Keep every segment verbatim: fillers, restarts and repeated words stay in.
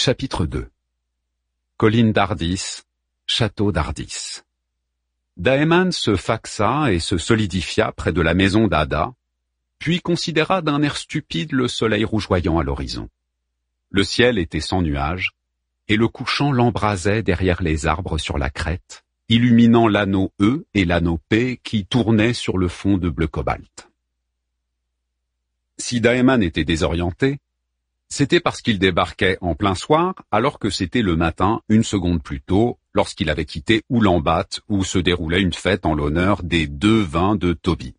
Chapitre deux. Colline d'Ardis, château d'Ardis. Daemon se faxa et se solidifia près de la maison d'Ada, puis considéra d'un air stupide le soleil rougeoyant à l'horizon. Le ciel était sans nuages, et le couchant l'embrasait derrière les arbres sur la crête, illuminant l'anneau E et l'anneau P qui tournaient sur le fond de bleu cobalt. Si Daemon était désorienté, c'était parce qu'il débarquait en plein soir, alors que c'était le matin, une seconde plus tôt, lorsqu'il avait quitté Oulambat, où se déroulait une fête en l'honneur des deux vins de Toby.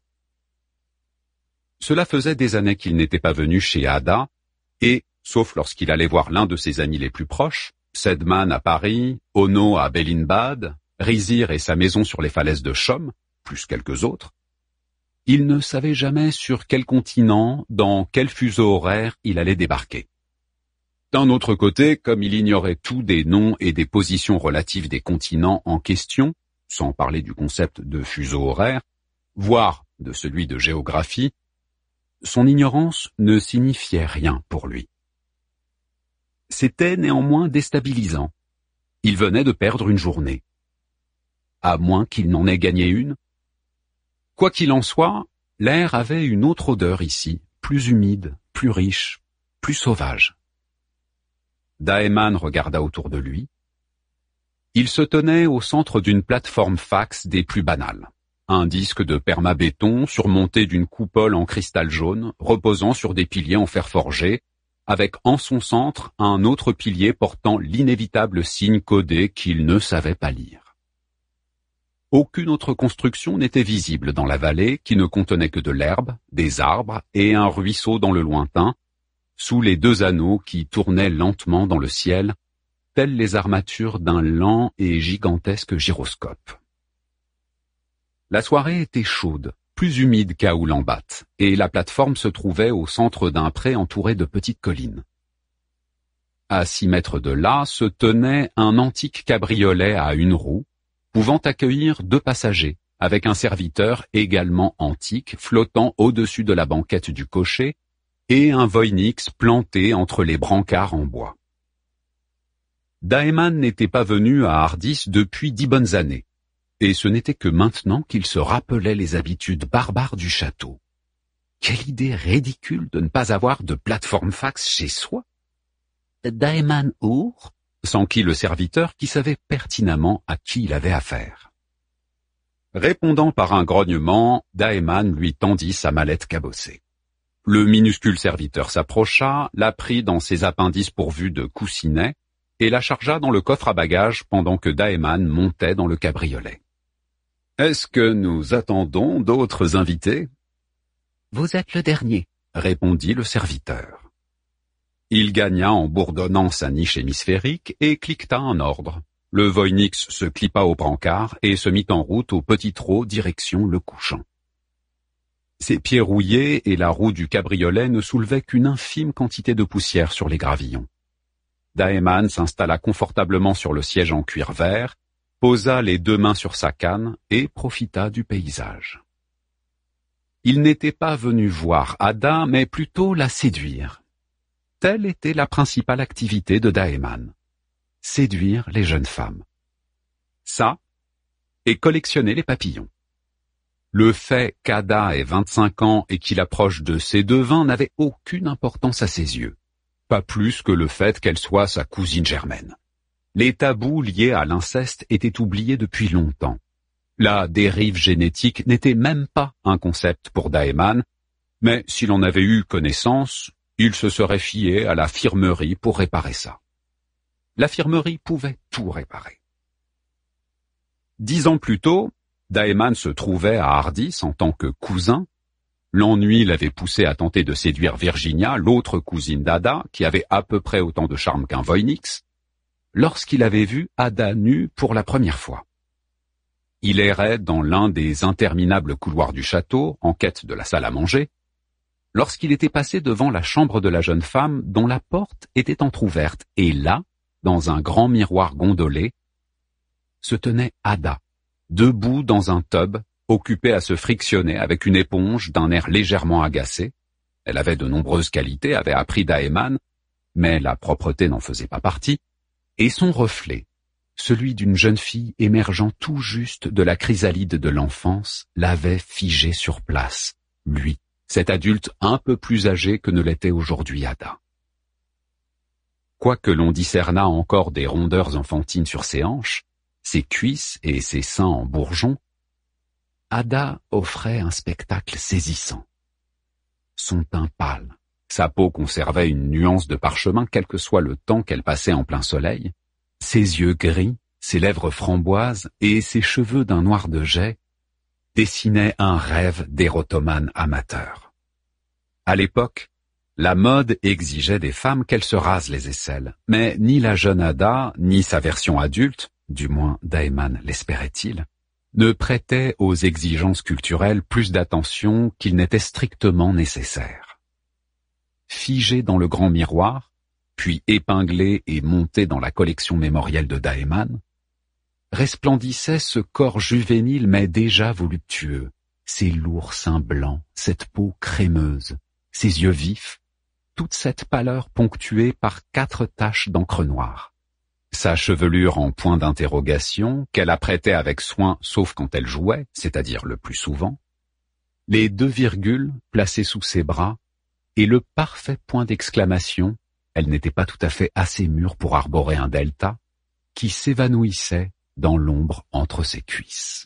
Cela faisait des années qu'il n'était pas venu chez Ada, et, sauf lorsqu'il allait voir l'un de ses amis les plus proches, Sedman à Paris, Ono à Belinbad, Rizir et sa maison sur les falaises de Chom, plus quelques autres, il ne savait jamais sur quel continent, dans quel fuseau horaire il allait débarquer. D'un autre côté, comme il ignorait tout des noms et des positions relatives des continents en question, sans parler du concept de fuseau horaire, voire de celui de géographie, son ignorance ne signifiait rien pour lui. C'était néanmoins déstabilisant. Il venait de perdre une journée. À moins qu'il n'en ait gagné une. Quoi qu'il en soit, l'air avait une autre odeur ici, plus humide, plus riche, plus sauvage. Daemon regarda autour de lui. Il se tenait au centre d'une plateforme fax des plus banales. Un disque de permabéton surmonté d'une coupole en cristal jaune, reposant sur des piliers en fer forgé, avec en son centre un autre pilier portant l'inévitable signe codé qu'il ne savait pas lire. Aucune autre construction n'était visible dans la vallée qui ne contenait que de l'herbe, des arbres et un ruisseau dans le lointain, sous les deux anneaux qui tournaient lentement dans le ciel, telles les armatures d'un lent et gigantesque gyroscope. La soirée était chaude, plus humide qu'à Oulambat, et la plateforme se trouvait au centre d'un pré entouré de petites collines. À six mètres de là se tenait un antique cabriolet à une roue, pouvant accueillir deux passagers, avec un serviteur également antique flottant au-dessus de la banquette du cocher, et un Voynix planté entre les brancards en bois. Daemon n'était pas venu à Ardis depuis dix bonnes années, et ce n'était que maintenant qu'il se rappelait les habitudes barbares du château. Quelle idée ridicule de ne pas avoir de plateforme fax chez soi. Daemon Our s'enquit le serviteur qui savait pertinemment à qui il avait affaire. Répondant par un grognement, Daemon lui tendit sa mallette cabossée. Le minuscule serviteur s'approcha, la prit dans ses appendices pourvus de coussinets et la chargea dans le coffre à bagages pendant que Daemon montait dans le cabriolet. « Est-ce que nous attendons d'autres invités ?»« Vous êtes le dernier, » répondit le serviteur. Il gagna en bourdonnant sa niche hémisphérique et cliqueta un ordre. Le Voynix se clippa au brancard et se mit en route au petit trot direction le couchant. Ses pieds rouillés et la roue du cabriolet ne soulevaient qu'une infime quantité de poussière sur les gravillons. Daemon s'installa confortablement sur le siège en cuir vert, posa les deux mains sur sa canne et profita du paysage. Il n'était pas venu voir Ada, mais plutôt la séduire. Telle était la principale activité de Daemon. Séduire les jeunes femmes. Ça, et collectionner les papillons. Le fait qu'Ada ait vingt-cinq ans et qu'il approche de ses deux vins n'avait aucune importance à ses yeux. Pas plus que le fait qu'elle soit sa cousine germaine. Les tabous liés à l'inceste étaient oubliés depuis longtemps. La dérive génétique n'était même pas un concept pour Daemon, mais s'il en avait eu connaissance, il se serait fié à la firmerie pour réparer ça. La firmerie pouvait tout réparer. Dix ans plus tôt, Daemon se trouvait à Ardis en tant que cousin. L'ennui l'avait poussé à tenter de séduire Virginia, l'autre cousine d'Ada, qui avait à peu près autant de charme qu'un Voynix, lorsqu'il avait vu Ada nue pour la première fois. Il errait dans l'un des interminables couloirs du château, en quête de la salle à manger, lorsqu'il était passé devant la chambre de la jeune femme dont la porte était entr'ouverte, et là, dans un grand miroir gondolé, se tenait Ada, debout dans un tub, occupée à se frictionner avec une éponge d'un air légèrement agacé. Elle avait de nombreuses qualités, avait appris Daemon, mais la propreté n'en faisait pas partie, et son reflet, celui d'une jeune fille émergeant tout juste de la chrysalide de l'enfance, l'avait figé sur place, lui, cet adulte un peu plus âgé que ne l'était aujourd'hui Ada. Quoique l'on discernât encore des rondeurs enfantines sur ses hanches, ses cuisses et ses seins en bourgeons, Ada offrait un spectacle saisissant. Son teint pâle, sa peau conservait une nuance de parchemin quel que soit le temps qu'elle passait en plein soleil, ses yeux gris, ses lèvres framboises et ses cheveux d'un noir de jais dessinaient un rêve d'érotomane amateur. À l'époque, la mode exigeait des femmes qu'elles se rasent les aisselles, mais ni la jeune Ada, ni sa version adulte, du moins Daeman l'espérait-il, ne prêtaient aux exigences culturelles plus d'attention qu'il n'était strictement nécessaire. Figé dans le grand miroir, puis épinglé et monté dans la collection mémorielle de Daeman, resplendissait ce corps juvénile mais déjà voluptueux, ses lourds seins blancs, cette peau crémeuse, ses yeux vifs, toute cette pâleur ponctuée par quatre taches d'encre noire. Sa chevelure en point d'interrogation, qu'elle apprêtait avec soin sauf quand elle jouait, c'est-à-dire le plus souvent, les deux virgules placées sous ses bras, et le parfait point d'exclamation, elle n'était pas tout à fait assez mûre pour arborer un delta, qui s'évanouissait dans l'ombre entre ses cuisses.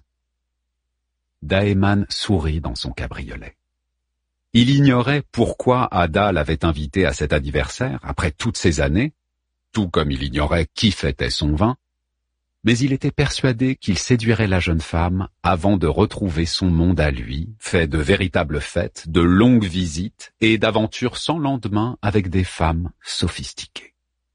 Daeman sourit dans son cabriolet. Il ignorait pourquoi Ada l'avait invité à cet anniversaire, après toutes ces années, tout comme il ignorait qui fêtait son vin, mais il était persuadé qu'il séduirait la jeune femme avant de retrouver son monde à lui, fait de véritables fêtes, de longues visites et d'aventures sans lendemain avec des femmes sophistiquées.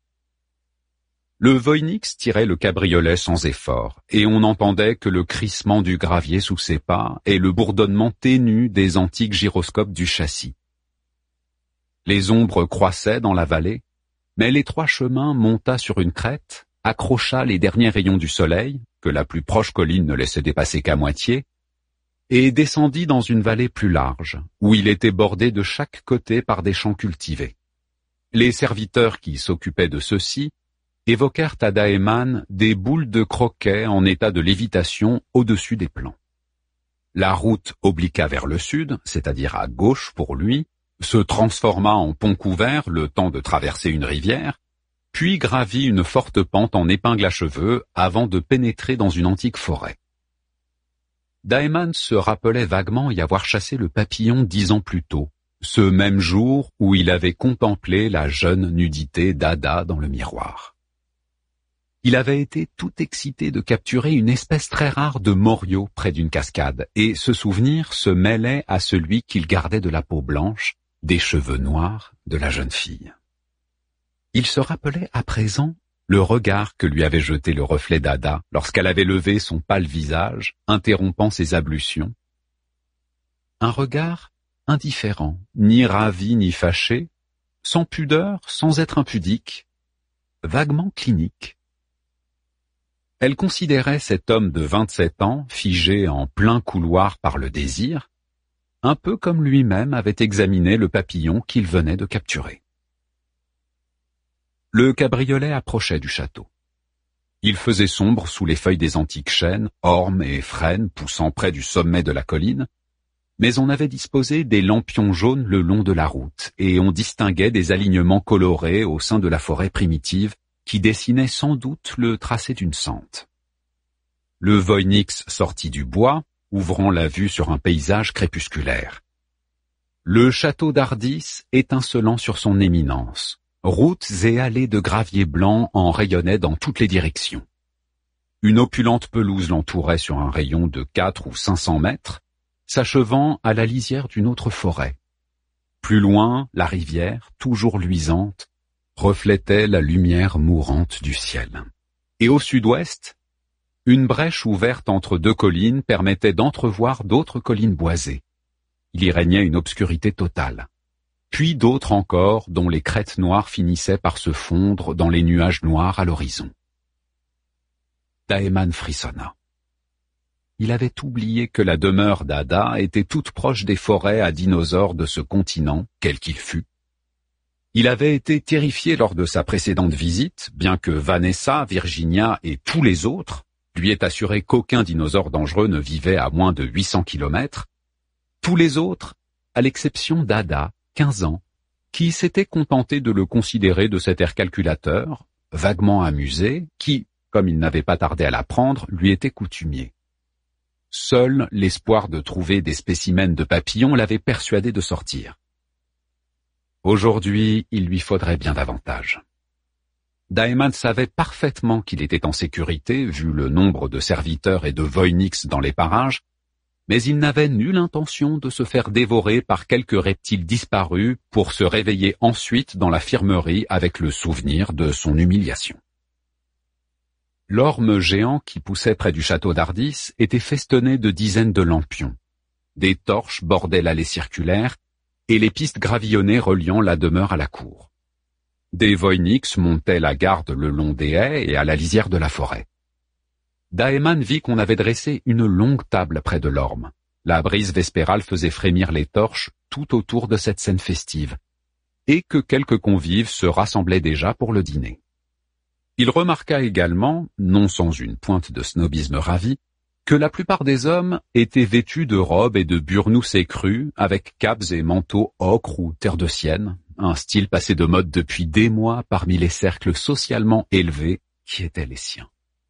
Le Voynix tirait le cabriolet sans effort, et on n'entendait que le crissement du gravier sous ses pas et le bourdonnement ténu des antiques gyroscopes du châssis. Les ombres croissaient dans la vallée, mais l'étroit chemin monta sur une crête, accrocha les derniers rayons du soleil, que la plus proche colline ne laissait dépasser qu'à moitié, et descendit dans une vallée plus large, où il était bordé de chaque côté par des champs cultivés. Les serviteurs qui s'occupaient de ceux-ci évoquèrent à Daeman des boules de croquet en état de lévitation au-dessus des plants. La route obliqua vers le sud, c'est-à-dire à gauche pour lui, se transforma en pont couvert le temps de traverser une rivière, puis gravit une forte pente en épingle à cheveux avant de pénétrer dans une antique forêt. Daeman se rappelait vaguement y avoir chassé le papillon dix ans plus tôt, ce même jour où il avait contemplé la jeune nudité d'Ada dans le miroir. Il avait été tout excité de capturer une espèce très rare de morio près d'une cascade, et ce souvenir se mêlait à celui qu'il gardait de la peau blanche, des cheveux noirs de la jeune fille. Il se rappelait à présent le regard que lui avait jeté le reflet d'Ada lorsqu'elle avait levé son pâle visage, interrompant ses ablutions. Un regard indifférent, ni ravi ni fâché, sans pudeur, sans être impudique, vaguement clinique. Elle considérait cet homme de vingt-sept ans, figé en plein couloir par le désir, un peu comme lui-même avait examiné le papillon qu'il venait de capturer. Le cabriolet approchait du château. Il faisait sombre sous les feuilles des antiques chênes, ormes et frênes poussant près du sommet de la colline, mais on avait disposé des lampions jaunes le long de la route, et on distinguait des alignements colorés au sein de la forêt primitive qui dessinait sans doute le tracé d'une sente. Le Voynix sortit du bois, ouvrant la vue sur un paysage crépusculaire. Le château d'Ardis étincelant sur son éminence. Routes et allées de gravier blanc en rayonnaient dans toutes les directions. Une opulente pelouse l'entourait sur un rayon de quatre ou cinq cents mètres, s'achevant à la lisière d'une autre forêt. Plus loin, la rivière, toujours luisante, reflétait la lumière mourante du ciel. Et au sud-ouest, une brèche ouverte entre deux collines permettait d'entrevoir d'autres collines boisées. Il y régnait une obscurité totale. Puis d'autres encore dont les crêtes noires finissaient par se fondre dans les nuages noirs à l'horizon. Daeman frissonna. Il avait oublié que la demeure d'Ada était toute proche des forêts à dinosaures de ce continent, quel qu'il fût. Il avait été terrifié lors de sa précédente visite, bien que Vanessa, Virginia et tous les autres lui aient assuré qu'aucun dinosaure dangereux ne vivait à moins de huit cents kilomètres. Tous les autres, à l'exception d'Ada, quinze ans, qui s'était contenté de le considérer de cet air calculateur, vaguement amusé, qui, comme il n'avait pas tardé à l'apprendre, lui était coutumier. Seul l'espoir de trouver des spécimens de papillons l'avait persuadé de sortir. Aujourd'hui, il lui faudrait bien davantage. Daeman savait parfaitement qu'il était en sécurité, vu le nombre de serviteurs et de voynix dans les parages, mais il n'avait nulle intention de se faire dévorer par quelques reptiles disparus pour se réveiller ensuite dans l'infirmerie avec le souvenir de son humiliation. L'orme géant qui poussait près du château d'Ardis était festonné de dizaines de lampions. Des torches bordaient l'allée circulaire et les pistes gravillonnées reliant la demeure à la cour. Des voynix montaient la garde le long des haies et à la lisière de la forêt. Daeman vit qu'on avait dressé une longue table près de l'orme. La brise vespérale faisait frémir les torches tout autour de cette scène festive, et que quelques convives se rassemblaient déjà pour le dîner. Il remarqua également, non sans une pointe de snobisme ravi, que la plupart des hommes étaient vêtus de robes et de burnous écrus, avec capes et manteaux ocre ou terre de sienne, un style passé de mode depuis des mois parmi les cercles socialement élevés qui étaient les siens.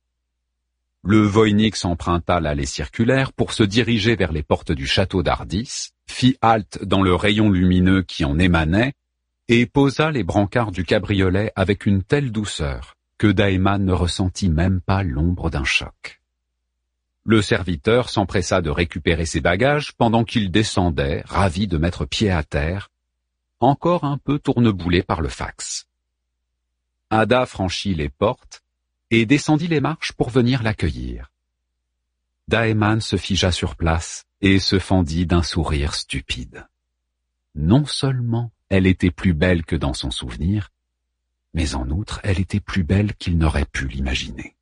Le voynix emprunta l'allée circulaire pour se diriger vers les portes du château d'Ardis, fit halte dans le rayon lumineux qui en émanait, et posa les brancards du cabriolet avec une telle douceur que Daeman ne ressentit même pas l'ombre d'un choc. Le serviteur s'empressa de récupérer ses bagages pendant qu'il descendait, ravi de mettre pied à terre, encore un peu tourneboulé par le fax. Ada franchit les portes et descendit les marches pour venir l'accueillir. Daeman se figea sur place et se fendit d'un sourire stupide. Non seulement elle était plus belle que dans son souvenir, mais en outre elle était plus belle qu'il n'aurait pu l'imaginer.